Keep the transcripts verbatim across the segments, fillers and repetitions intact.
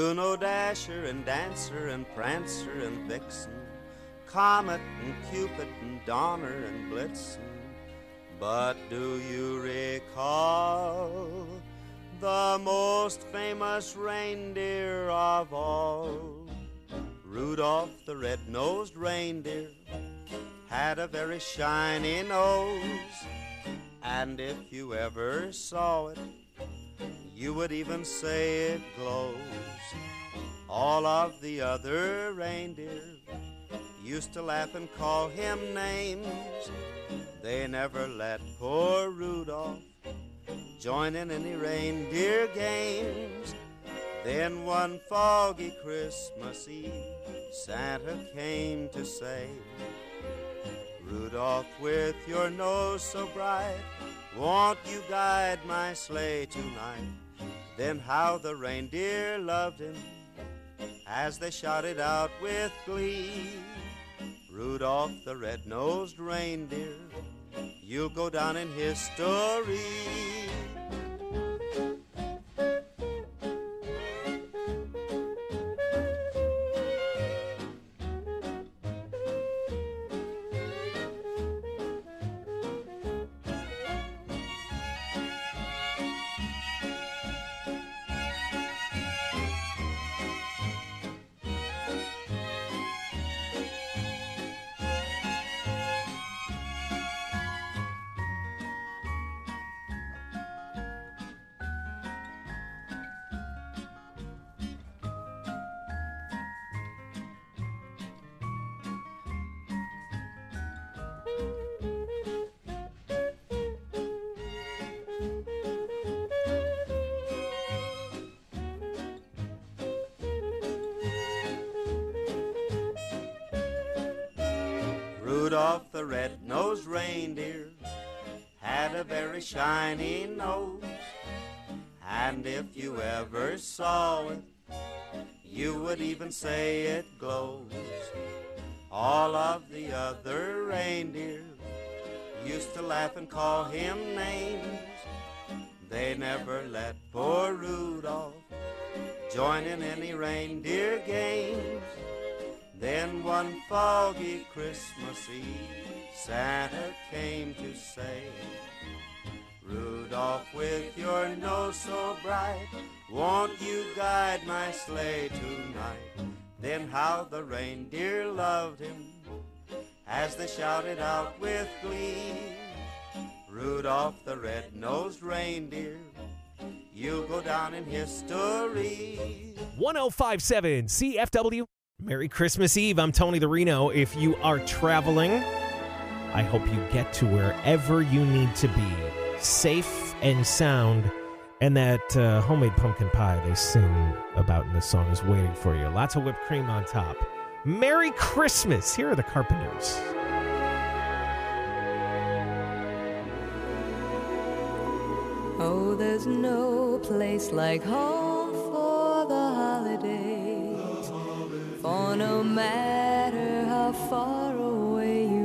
You know Dasher and Dancer and Prancer and Vixen, Comet and Cupid and Donner and Blitzen. But do you recall the most famous reindeer of all? Rudolph the red-nosed reindeer had a very shiny nose, and if you ever saw it, you would even say it glows. All of the other reindeer used to laugh and call him names. They never let poor Rudolph join in any reindeer games. Then one foggy Christmas Eve, Santa came to say, Rudolph, with your nose so bright, won't you guide my sleigh tonight? Then how the reindeer loved him as they shouted out with glee, Rudolph the red-nosed reindeer, you'll go down in history. Rudolph the red-nosed reindeer had a very shiny nose, and if you ever saw it, you would even say it glows. All of the other reindeer used to laugh and call him names. They never let poor Rudolph join in any reindeer games. Then one foggy Christmas Eve, Santa came to say, Rudolph, with your nose so bright, won't you guide my sleigh tonight? Then how the reindeer loved him as they shouted out with glee, Rudolph the red-nosed reindeer, you'll go down in history. one oh five point seven C F W. Merry Christmas Eve. I'm Tony the Reno. If you are traveling, I hope you get to wherever you need to be, safe and sound. And that uh, homemade pumpkin pie they sing about in the song is waiting for you. Lots of whipped cream on top. Merry Christmas. Here are the Carpenters. Oh, there's no place like home for the holidays. For no matter how far away you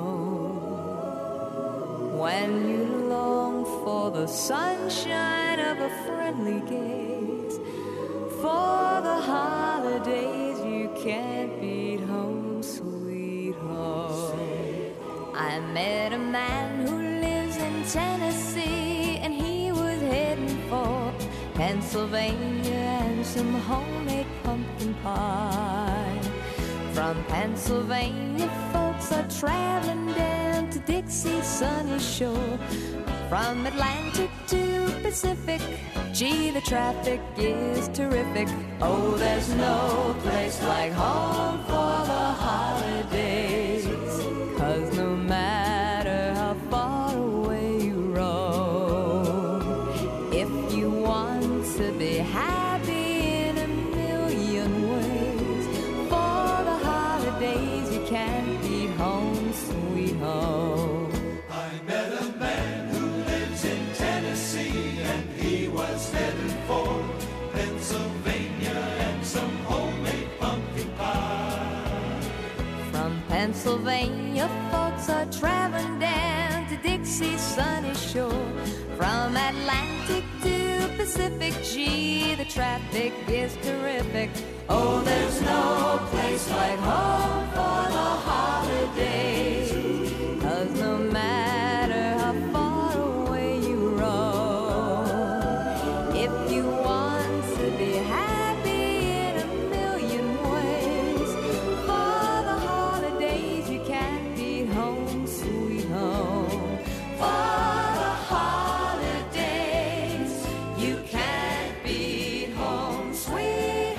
roam, when you long for the sunshine of a friendly gaze, for the holidays you can't beat home, sweet home. I met a man who lives in Tennessee, and he was heading for Pennsylvania and some homemade pumpkin pie. From Pennsylvania, folks are traveling down to Dixie's sunny shore. From Atlantic to Pacific, gee, the traffic is terrific. Oh, there's no place like home for the holidays, 'cause no matter how far away you roam, if you want to be happy in a million ways, for the holidays you can't beat home, sweet home. I met a man who lives in Tennessee, and he was headed for Pennsylvania and some homemade pumpkin pie. From Pennsylvania, folks are traveling down to Dixie's sunny shore. From Atlantic to Pacific, gee, the traffic is terrific. Oh, there's no place like home for the holidays. 'Cause no matter how far away you roam, if you want to be happy in a million ways, for the holidays you can't beat home, sweet home. For the holidays you can't beat home, sweet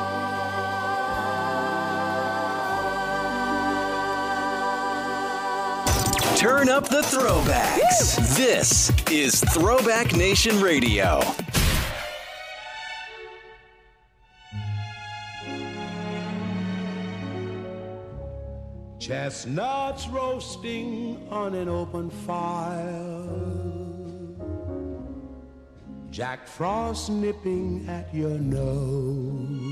home. Turn up the throwbacks. This is Throwback Nation Radio. Chestnuts roasting on an open fire, Jack Frost nipping at your nose,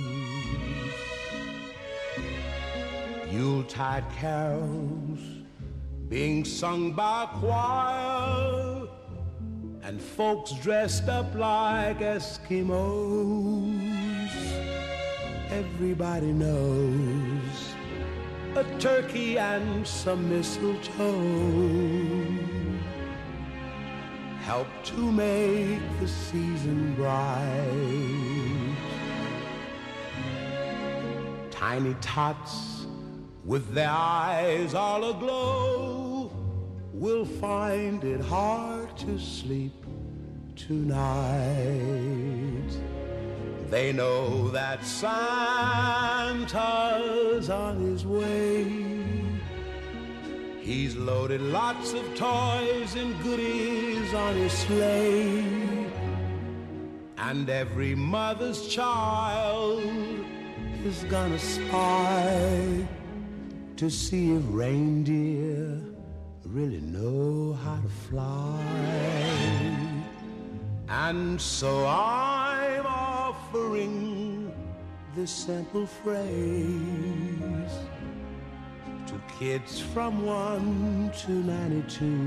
Yuletide carols being sung by a choir, and folks dressed up like Eskimos. Everybody knows a turkey and some mistletoe help to make the season bright. Tiny tots with their eyes all aglow will find it hard to sleep tonight. They know that Santa's on his way. He's loaded lots of toys and goodies on his sleigh. And every mother's child is gonna spy to see if reindeer really know how to fly. And so I'm offering this simple phrase to kids from one to ninety-two.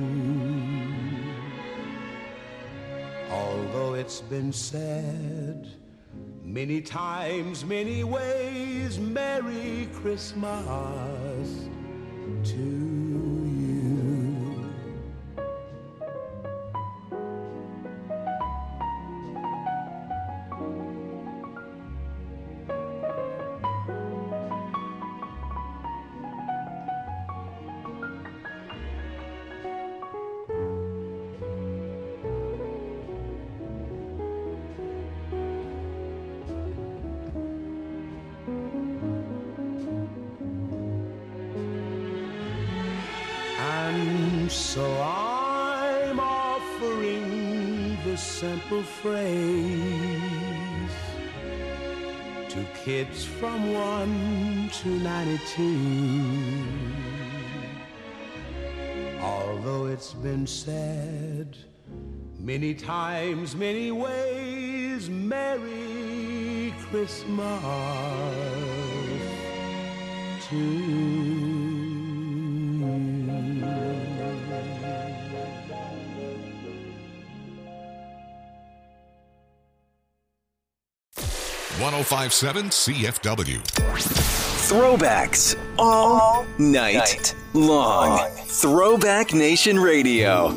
Although it's been said many times, many ways, Merry Christmas to you. So I'm offering this simple phrase to kids from one to ninety-two. Although it's been said many times, many ways, Merry Christmas to you. one oh five point seven C F W. Throwbacks all, all night, night long. long. Throwback Nation Radio.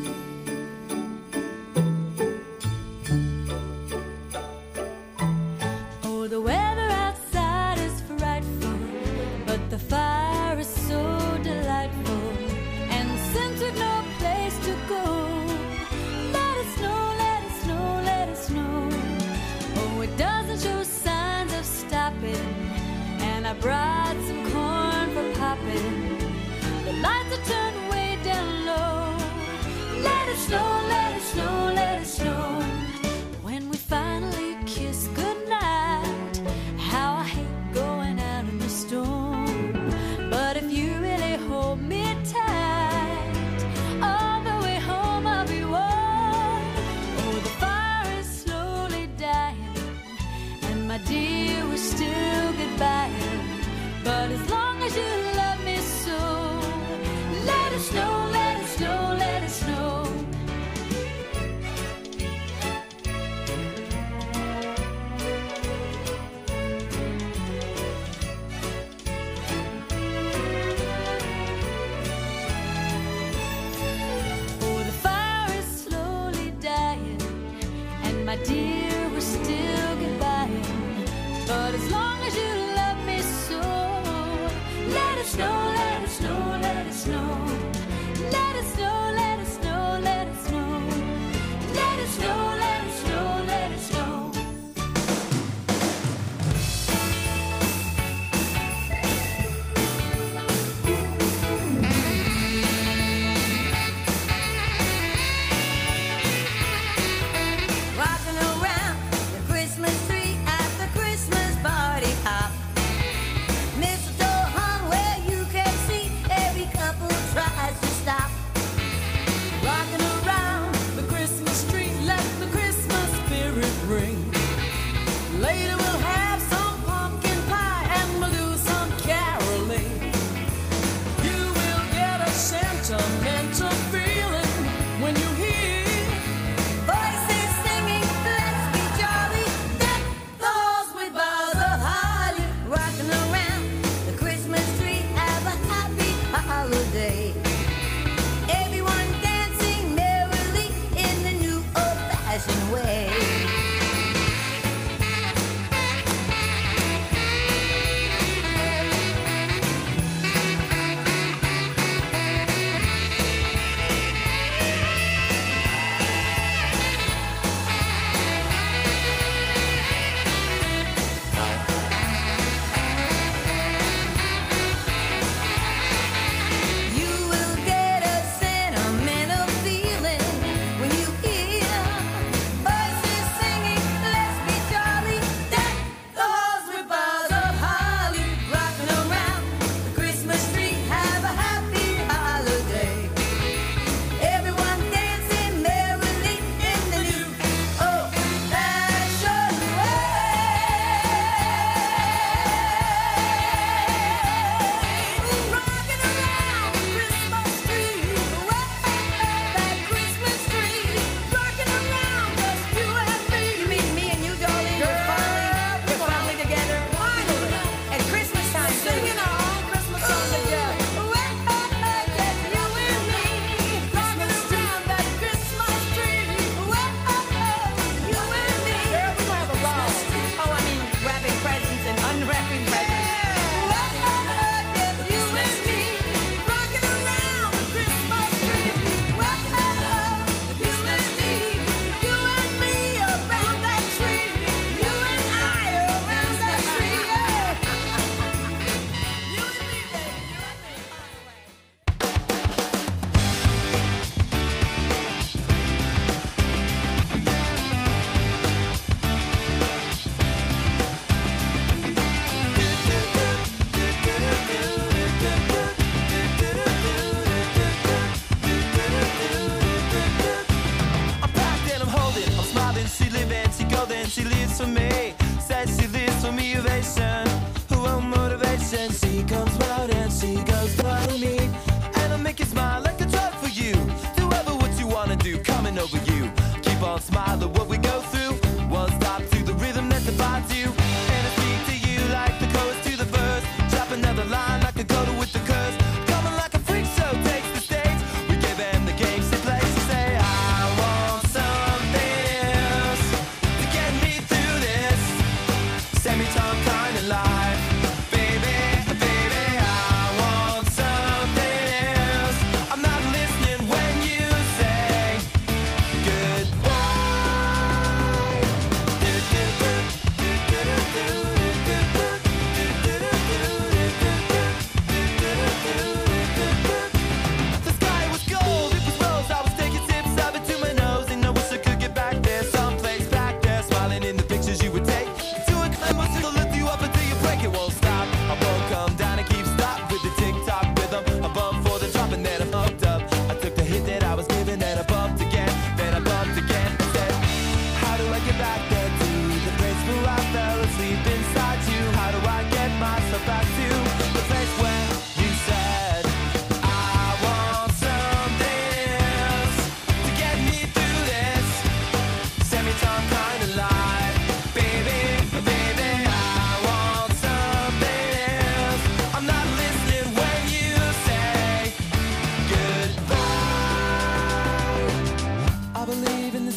Oh, the weather outside is frightful, but the fire is so delightful. And since we've no place to go, let it snow, let it snow, let it snow. Oh, it doesn't show signs of stopping, and I brought some corn for popping. The lights are turned way down low, my dear, we're still goodbye. But as long as you love me so, let it snow, let it snow, let it snow. Let it snow, let it snow, let it snow. Let it snow, let it snow, let it snow. Rocking around the Christmas tree at the Christmas party hop. Mistletoe hung where you can see, every couple tries to stop. Rocking around the Christmas tree, let the Christmas spirit ring. Later we'll have some pumpkin pie and we'll do some caroling. You will get a sentimental feeling when you hear voices singing, let's be jolly, deck the halls with boughs of holly. Rocking around the Christmas tree, have a happy holiday. Everyone dancing merrily in the new old-fashioned way. You will get a sentimental feeling when you hear voices singing, let's be jolly, deck the halls with boughs of holly. Rocking around the Christmas tree, have a happy holiday. Everyone dancing merrily in the new old-fashioned way. Rocking around the Christmas tree, that Christmas tree. Rocking around just you and me. You mean me and you, darling? We're finally, we're finally together. Finally, at Christmas time, singing our own Christmas song together. Just you and me, rocking around that Christmas tree. You and me. Girl, we have a ball. Oh, I mean, wrapping presents and unwrapping presents. Just you and me, rocking around the Christmas tree. You and me, you and me around that tree. You and I around that tree. You and me, baby, you and me. I'm packed and I'm holding, I'm smiling, she living, she golden, she lives for me. Says she lives for me, ovation, her own motivation. She comes round and she goes for me, and I make you smile like a drug for you. Do ever what you wanna do, coming over you. Keep on smiling what we go through. One stop to the rhythm that defines you, and I speak to you like the chorus to the verse. Drop another line like a go-to with the curse. Coming like a freak show takes the stage. We give them the game, she plays. She say, I want something else to get me through this. Semi-tongue kind of lie.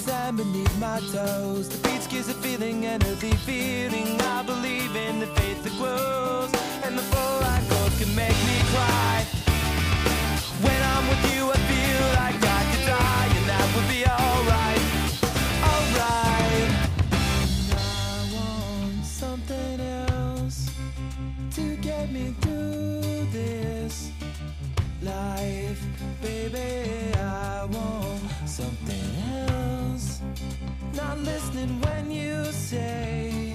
sand beneath my toes. The beach gives a feeling, an earthy feeling. I believe in the faith that grows, and the four-eyed ghost can make me cry. When I'm with you, I feel like I could die, and that would be alright, alright. I want something else to get me through this life, baby. I want something else. Not listening when you say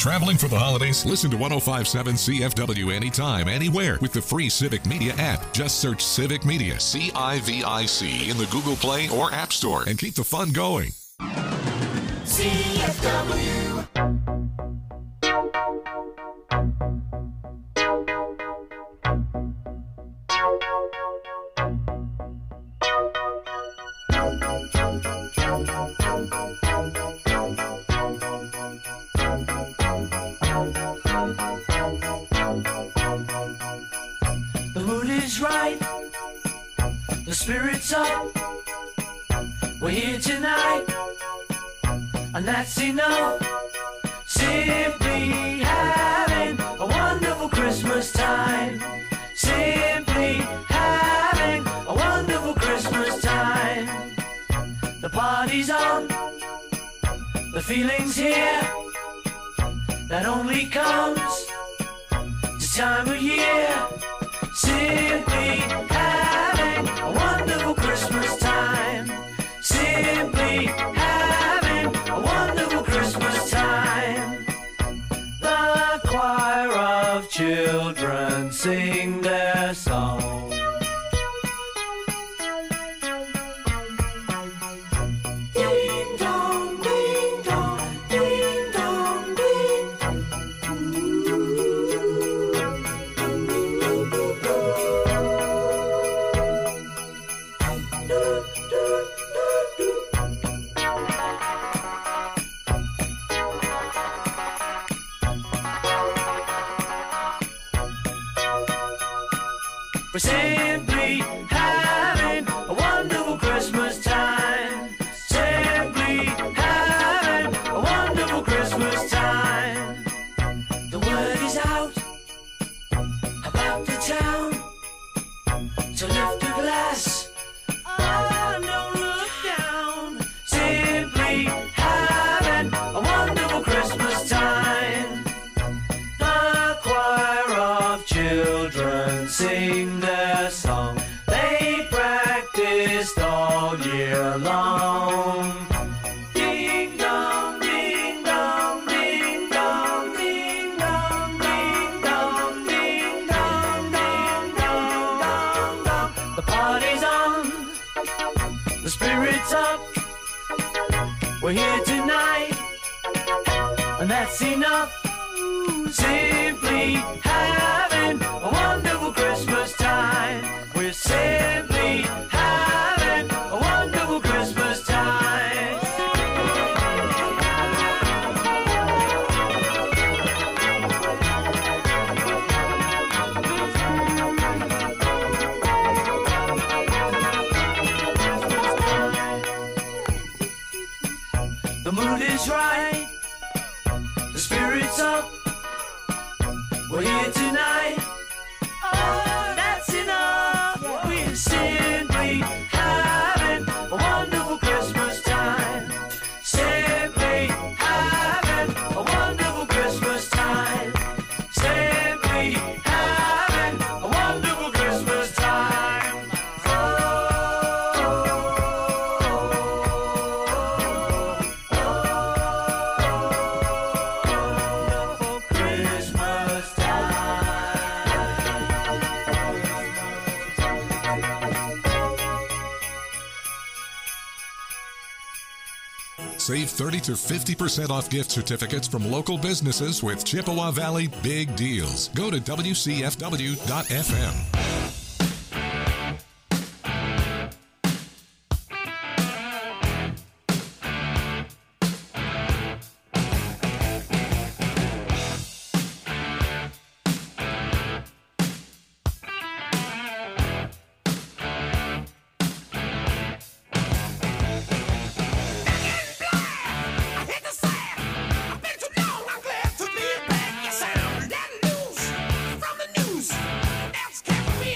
traveling for the holidays? Listen to one oh five point seven C F W anytime, anywhere with the free Civic Media app. Just search Civic Media, C I V I C, in the Google Play or App Store and keep the fun going. C F W. The mood is right, the spirit's up. We're here tonight, and that's enough. Simply having a wonderful Christmas time. Simply having a wonderful Christmas time. The party's on, the feeling's here. That only comes this time of year. Simply having a wonderful Christmas time. Simply having a wonderful Christmas time. The choir of children sing their song. Ding dong, ding dong, ding dong, ding. We're simply having a wonderful Christmas time. Simply having a wonderful Christmas time. The word is out about the town to lift a glass. Oh, don't look down. Simply having a wonderful Christmas time. The choir of children sing their song. They practiced all year long. Ding dong, ding dong, ding dong, ding dong, ding dong, ding dong, ding dong, dong, dong. The party's on, the spirit's up. We're here tonight, and that's enough. Simply having a wonderful Christmas time. We're simply having a wonderful Christmas time. The mood is right, the spirit's up. We're here tonight. Oh, that's enough. We're simply having a wonderful Christmas time. Simply having a wonderful Christmas time. Simply having a wonderful Christmas time. Oh, oh, Christmas time. Save thirty to fifty percent off gift certificates from local businesses with Chippewa Valley Big Deals. Go to W C F W dot F M. From the news, that's kept me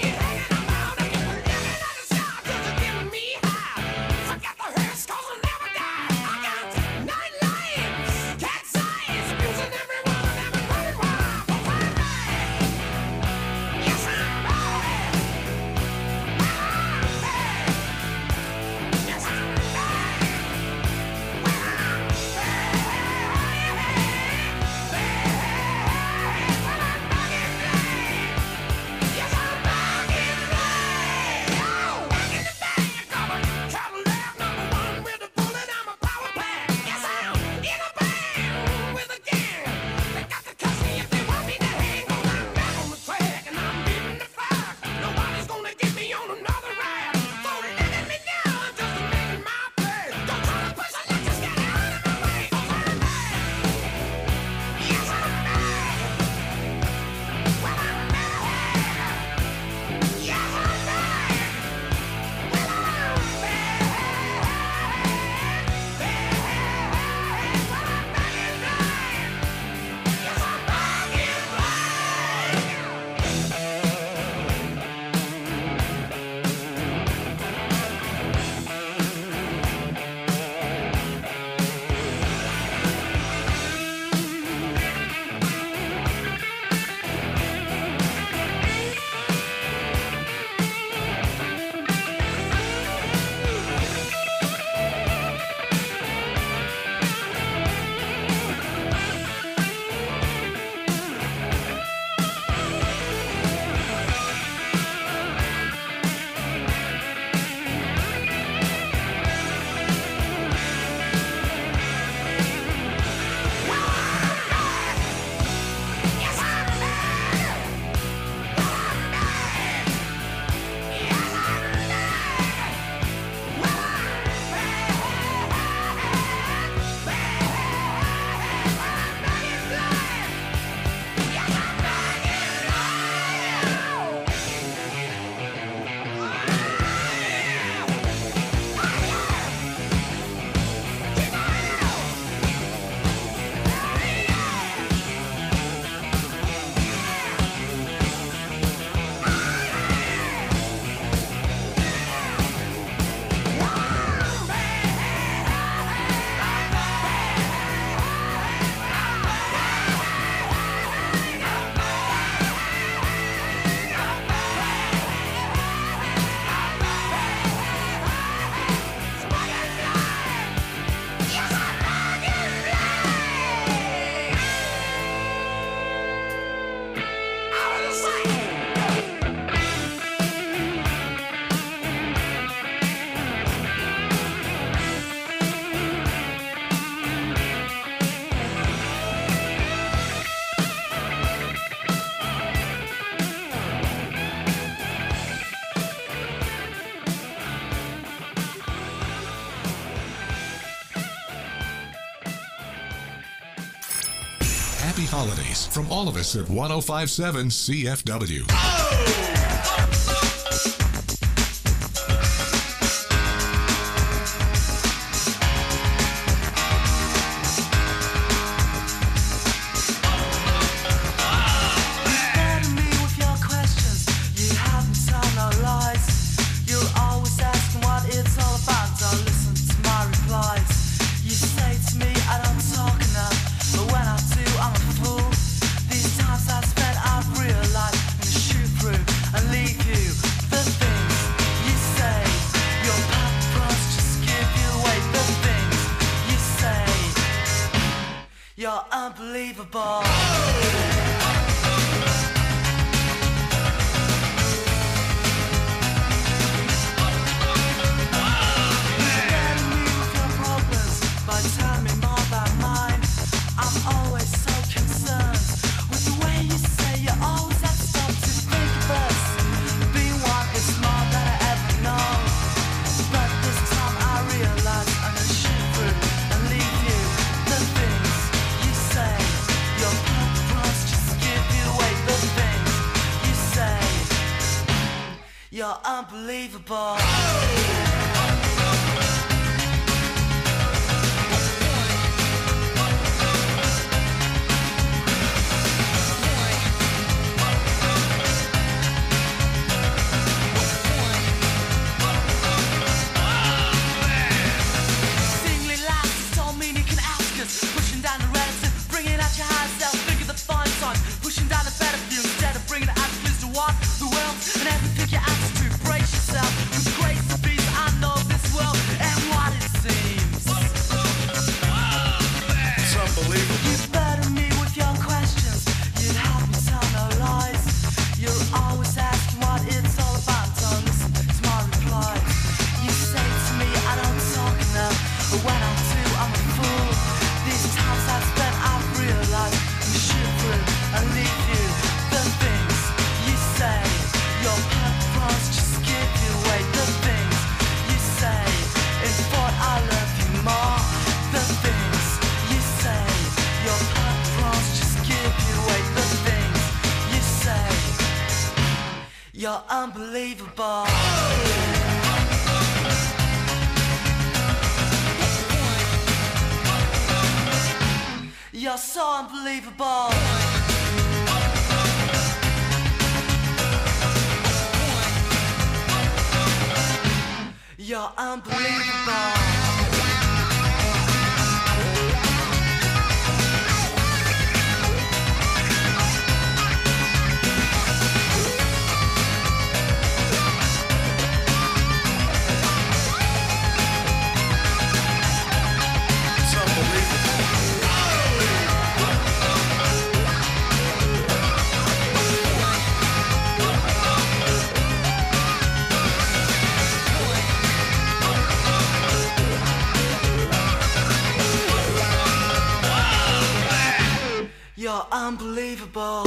happy holidays from all of us at one oh five point seven C F W. You're unbelievable. You're unbelievable. Singly laughs, don't mean you can ask us. Pushing down the relative, bringing out your higher self. Think of the fine times, pushing down the better view instead of bringing it out to what the world and everything you ask to brace yourself with grace to be. I know this world and what it seems. It's unbelievable. You burden me with your questions. You help me tell no lies. You're always asking what it's all about. Don't listen to my replies. You say to me I don't talk enough, but when I do I'm a fool. These times I've spent I've realized I'm shoot through and leave you the things you say. Your purpose just give you away the things you say. It's what I love you more. The things you say. Your purpose just give you away the things you say. You're unbelievable. You're so unbelievable. You're unbelievable. It's unbelievable. You're unbelievable.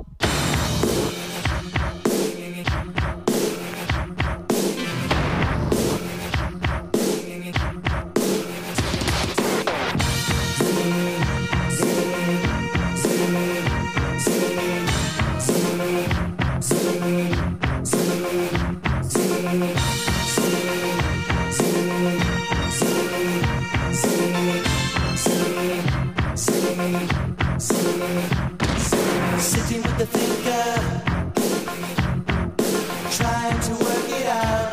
Sitting with the thinker, trying to work it out.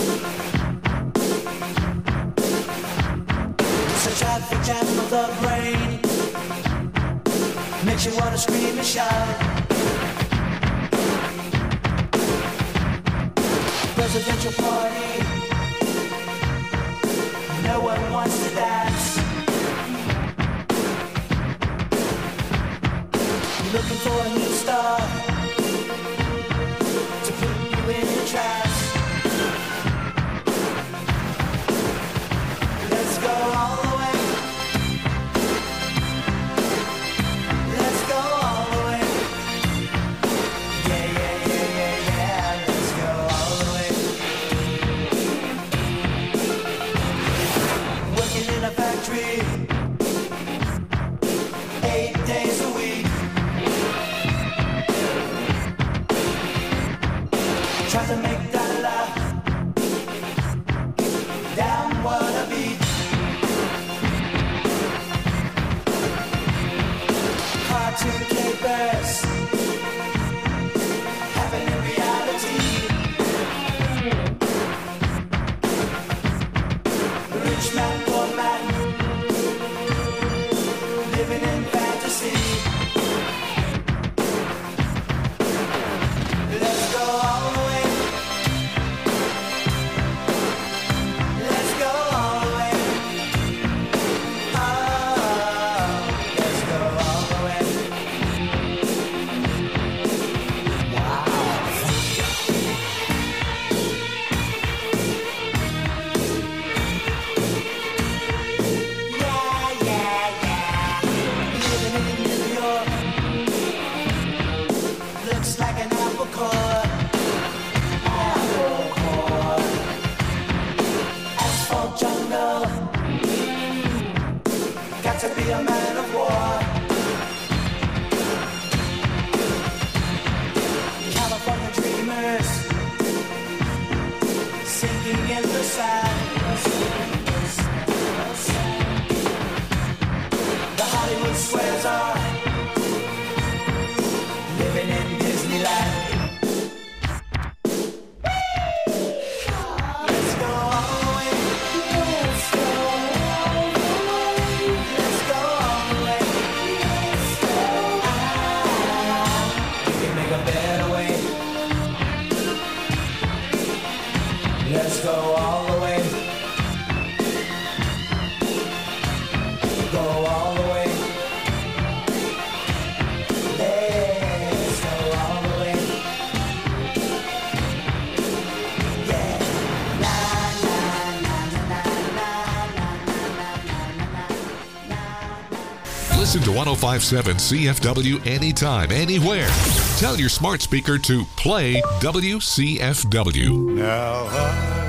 It's a traffic jam of the brain, makes you wanna scream and shout. Presidential party, no one wants to dance. Looking for a new star to put you in a trance. Let's go all the way. Let's go all the way. Yeah, yeah, yeah, yeah, yeah. Let's go all the way. Working in a factory. to be a man of war. California dreamers sinking in the sand. The Hollywood squares are living in Disneyland. Let's go all the way. Let's go all the way. Let's go all the way. Let's go. Ah, we can make a better way. Let's go all the way. Go all the way. Let's go all the way. Yeah. La la la la la la la la. Listen to one oh five point seven C F W anytime, anywhere. Tell your smart speaker to play W C F W. Now I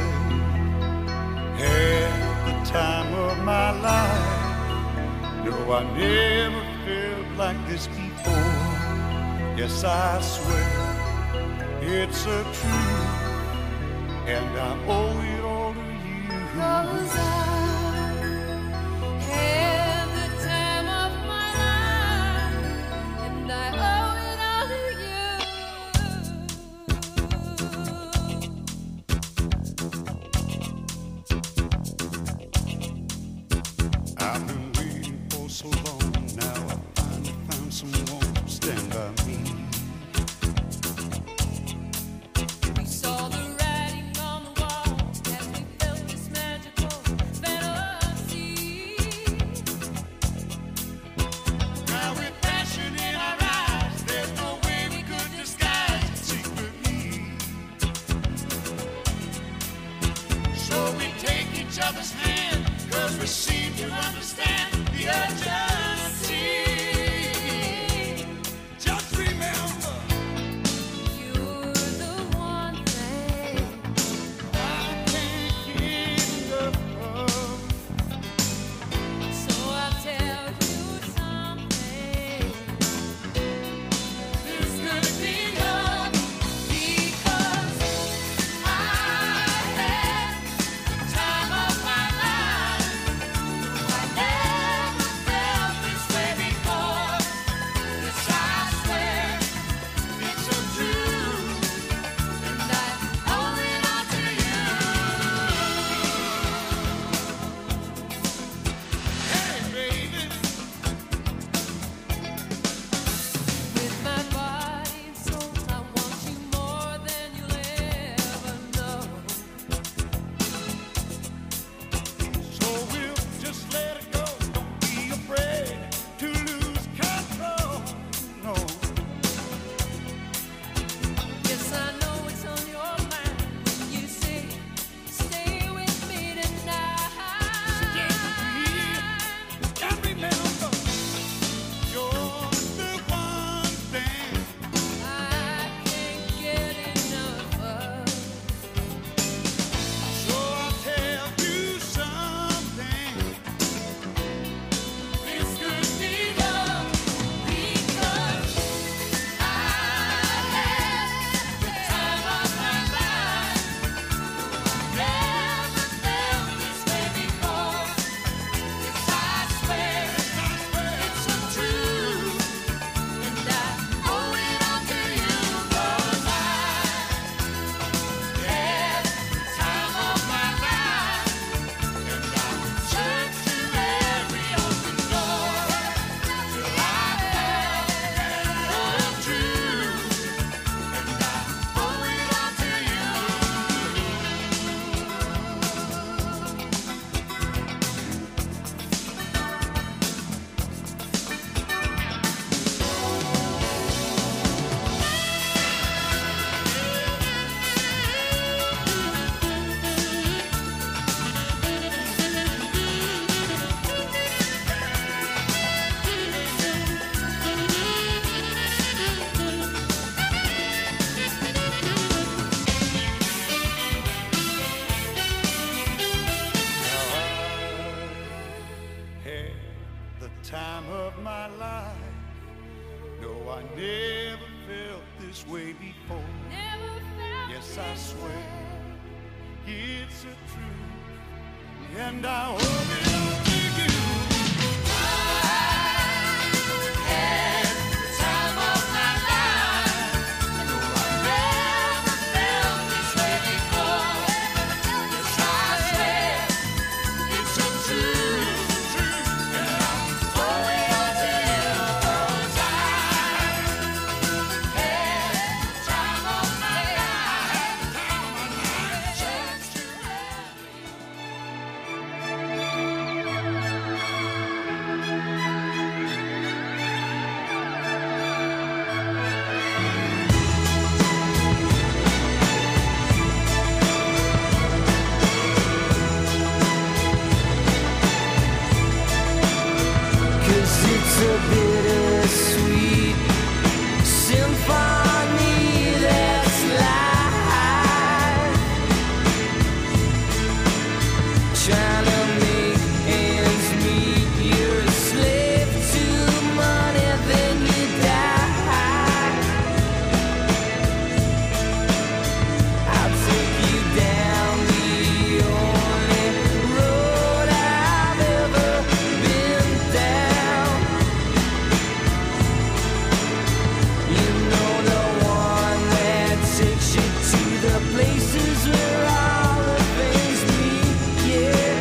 had the time of my life. No, I never felt like this before. Yes, I swear it's a truth, and I owe it all to you. 'Cause I had the time of my life, and I owe it all to you. I've been waiting for so long. Now I finally found someone to stand by me. We saw the writing on the wall as we felt this magical fantasy. Now with passion in our eyes, there's no way we could disguise it secretly. So we take each other's hand, 'cause we seem to understand the urgency. Just remember, You're the one thing I can't get enough of. So I'll tell you something. This could be love because I had the time of my life. I never the time of my life. No, I never felt this way before. Never felt Yes, I this swear way. it's a truth, and I hope it'll be you. It's a bittersweet symphony that's life, trying to make ends meet. You're a slave to money, then you die. I'll take you down the only road I've ever been down. You know, the one that takes you to the places where all the things meet, yeah.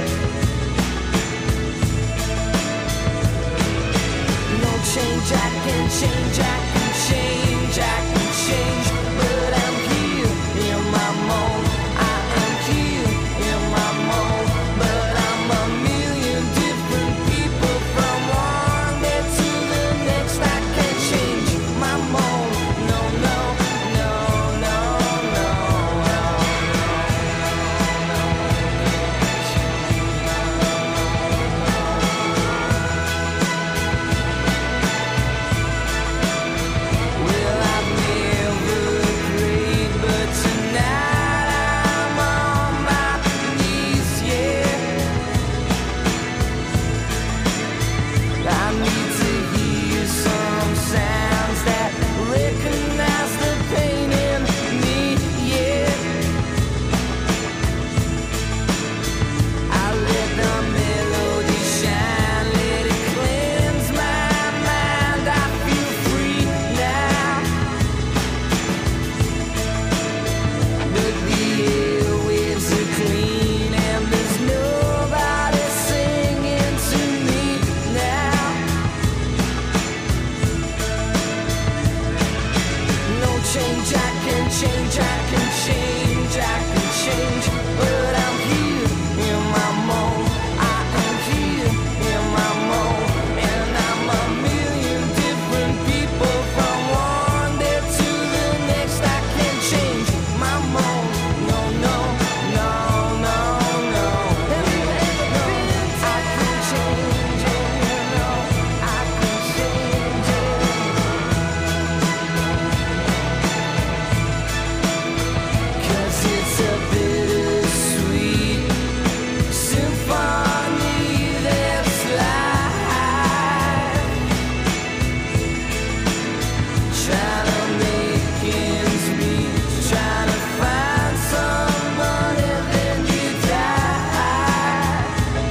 No change, I can change, I can change, I can change, but I'm here in my mold. I am here in my mold, but I'm a million different people from one day to the next. I can't change my mold. No, no, no, no, no, no, Well, I've never prayed, but tonight I'm on my knees, yeah. I need to hear some sounds that recognize the pain in me, yeah. I let the melody shine, let it cleanse my mind. I feel free now, but the airwaves are clean and there's nobody singing to me now. No change, I can change, I can change, I can change, but I'm here in my mold. I am here in my mold, and I'm a million different people from one day to the next. I can't change my mold. No, no, no, no, no. No, I can change it. No, I can change it. 'Cause it's a bittersweet symphony that's life, trying to make ends meet, trying to find some money, then you die.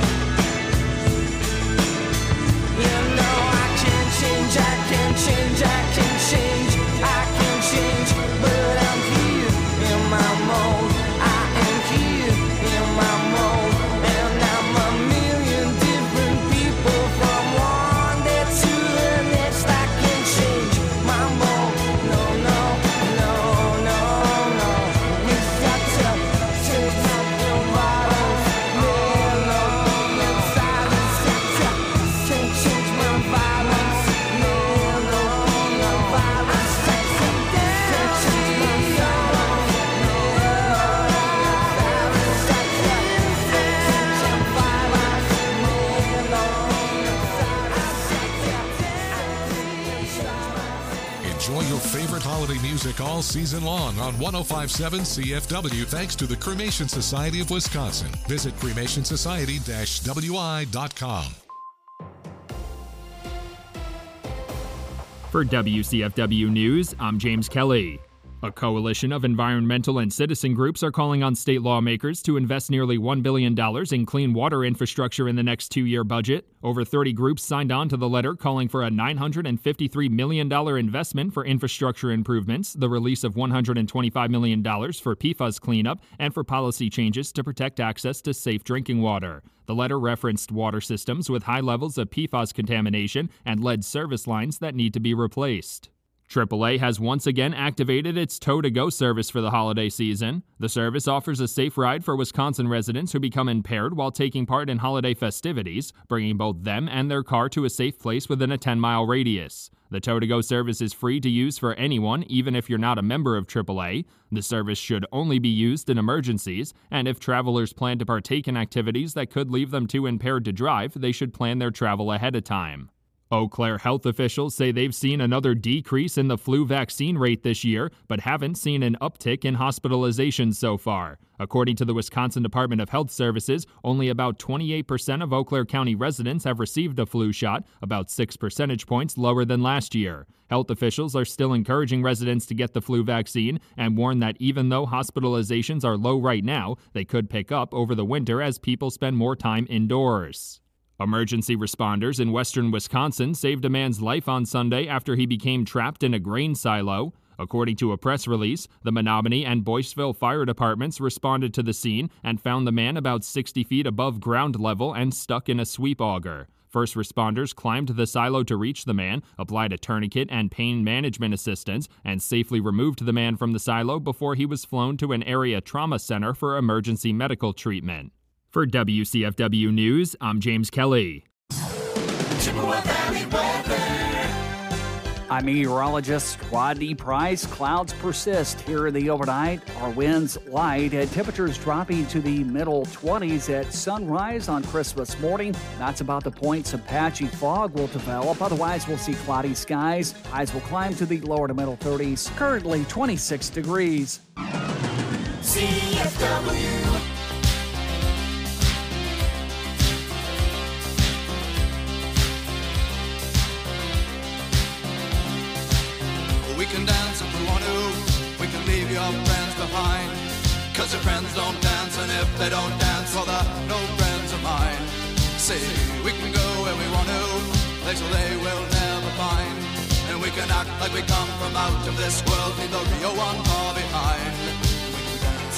You know, I can change, I can change, I can change, I can change, but I'm here in my mold. I am here in my mold, and I'm a million different people from one day to the next. I can change my mold. No, no, no, no, no. It's got to change my violence, melody and silence. Got to change, change my violence, melody and violence. Got to change my violence, Enjoy your favorite holiday music all season long on one oh five point seven C F W thanks to the Cremation Society of Wisconsin. Visit cremation society dash w i dot com. For W C F W News, I'm James Kelly. A coalition of environmental and citizen groups are calling on state lawmakers to invest nearly one billion dollars in clean water infrastructure in the next two-year budget. Over thirty groups signed on to the letter calling for a nine hundred fifty-three million dollars investment for infrastructure improvements, the release of one hundred twenty-five million dollars for P FAS cleanup, and for policy changes to protect access to safe drinking water. The letter referenced water systems with high levels of P FAS contamination and lead service lines that need to be replaced. triple A has once again activated its Tow-to-Go service for the holiday season. The service offers a safe ride for Wisconsin residents who become impaired while taking part in holiday festivities, bringing both them and their car to a safe place within a ten-mile radius. The Tow-to-Go service is free to use for anyone, even if you're not a member of triple A. The service should only be used in emergencies, and if travelers plan to partake in activities that could leave them too impaired to drive, they should plan their travel ahead of time. Eau Claire health officials say they've seen another decrease in the flu vaccine rate this year, but haven't seen an uptick in hospitalizations so far. According to the Wisconsin Department of Health Services, only about twenty-eight percent of Eau Claire County residents have received a flu shot, about six percentage points lower than last year. Health officials are still encouraging residents to get the flu vaccine and warn that even though hospitalizations are low right now, they could pick up over the winter as people spend more time indoors. Emergency responders in western Wisconsin saved a man's life on Sunday after he became trapped in a grain silo. According to a press release, the Menominee and Boyceville fire departments responded to the scene and found the man about sixty feet above ground level and stuck in a sweep auger. First responders climbed the silo to reach the man, applied a tourniquet and pain management assistance, and safely removed the man from the silo before he was flown to an area trauma center for emergency medical treatment. For W C F W News, I'm James Kelly. Chippewa Valley weather. I'm meteorologist Rodney Price. Clouds persist here in the overnight. Our winds light and temperatures dropping to the middle twenties at sunrise on Christmas morning. That's about the point some patchy fog will develop. Otherwise, we'll see cloudy skies. Highs will climb to the lower to middle thirties. Currently twenty-six degrees. C F W. We can dance if we want to, we can leave your friends behind. Cause your friends don't dance, and if they don't dance, well they're no friends of mine. See, we can go where we want to, places they will never find. And we can act like we come from out of this world, leave the real one far behind. We can dance.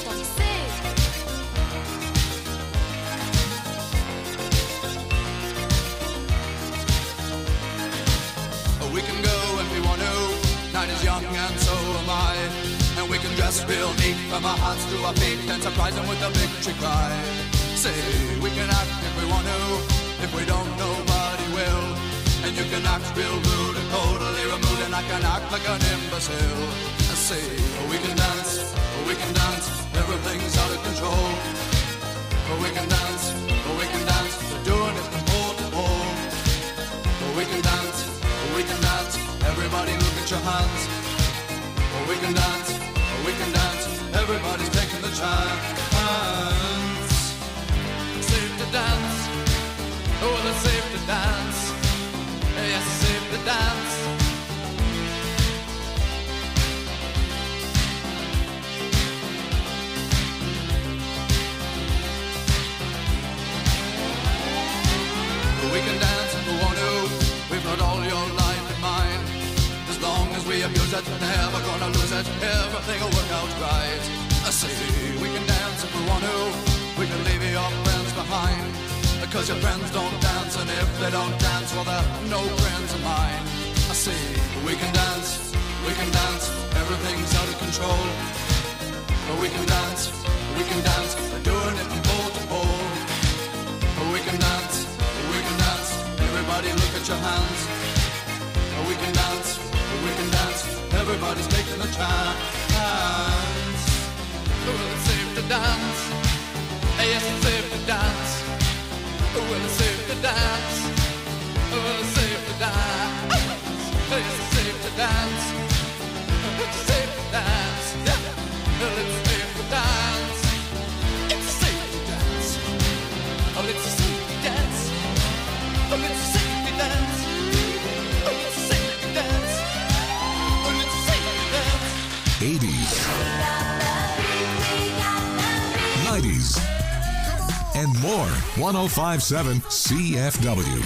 We can go if we want to, night is young and so am I. And we can dress real neat from our hearts to our feet and surprise them with a victory cry. Say, we can act if we want to, if we don't, nobody will. And you can act real rude and totally removed, and I can act like an imbecile. I say, we can dance, we can dance, everything's out of control. We can dance, we can dance, we're doing it from pole to pole. We can dance, we can dance, everybody look at your hands. We can dance, we can dance, everybody's taking the chance. Safe to dance, oh it's safe to dance. Yes, it's safe to dance. We can dance if we want to, we've got all your life in mind. As long as we abuse it, never gonna lose it, everything will work out right. I say, we can dance if we want to, we can leave your friends behind. Because your friends don't dance, and if they don't dance, well they're no friends of mine. I say, we can dance, we can dance, everything's out of control. We can dance, we can dance, we're doing it from pole to pole. We can dance, we can dance, everybody look at your hands. We can dance, we can dance, everybody's taking the chance. Well, it's safe to dance, yes it's safe to dance. Well, it's safe to dance, well it's safe to dance. Yes, it's safe to dance, it's safe to dance. Well, it's safe to dance, it's safe to dance. Oh, it's a safety dance. Oh, it's a safety dance. Oh, it's a safety dance. more. one oh five point seven C F W.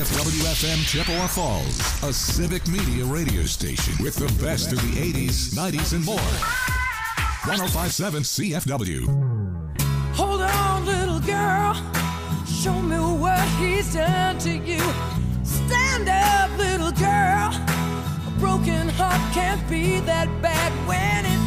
W F M Chippewa Falls, a Civic Media radio station with the best of the eighties, nineties, and more. one oh five point seven C F W. Hold on, little girl. Show me what he's done to you. Stand up, little girl. A broken heart can't be that bad when it's